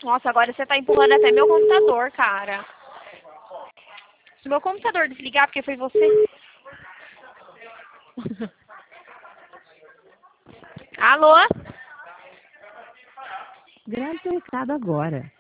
Nossa, agora você tá empurrando até meu computador, cara. Se meu computador desligar, porque foi você. Alô? Grave o recado agora.